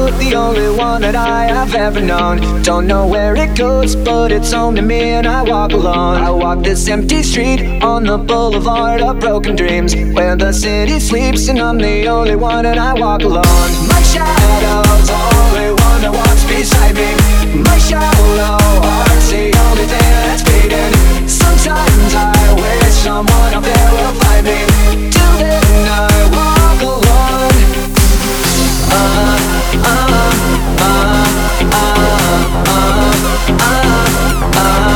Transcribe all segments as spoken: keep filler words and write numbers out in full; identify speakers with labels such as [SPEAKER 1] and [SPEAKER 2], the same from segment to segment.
[SPEAKER 1] road, the only one that I have ever known. Don't know where it goes, but it's home to me and I walk alone. I walk this empty street on the boulevard of broken dreams, where the city sleeps and I'm the only one and I walk alone. My shadow's the only one that walks beside me. My shallow heart's the only thing that's beating. Sometimes I wish someone up there will find me. Till then I walk alone. Uh, uh, uh, uh, uh, uh, uh,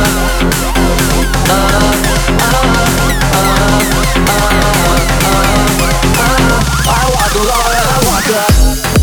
[SPEAKER 1] I walk alone, I walk up.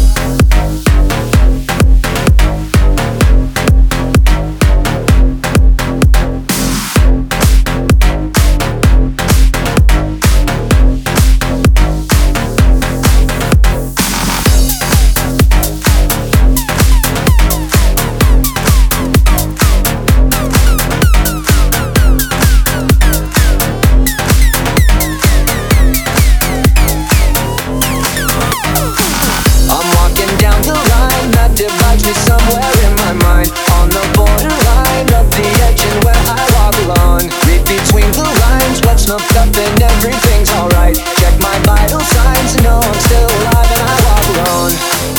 [SPEAKER 1] Divides me somewhere in my mind, on the borderline of the edge and where I walk alone. Read between the lines, what's snuffed up and everything's alright. Check my vital signs and know I'm still alive and I walk alone.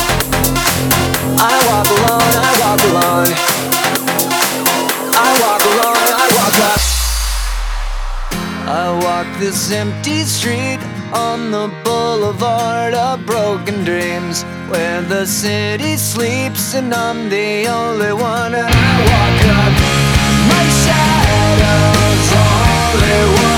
[SPEAKER 1] I walk alone, I walk alone. I walk alone, I walk up. I walk this empty street on the boulevard of broken dreams, where the city sleeps and I'm the only one and I walk up. My shadow's the only one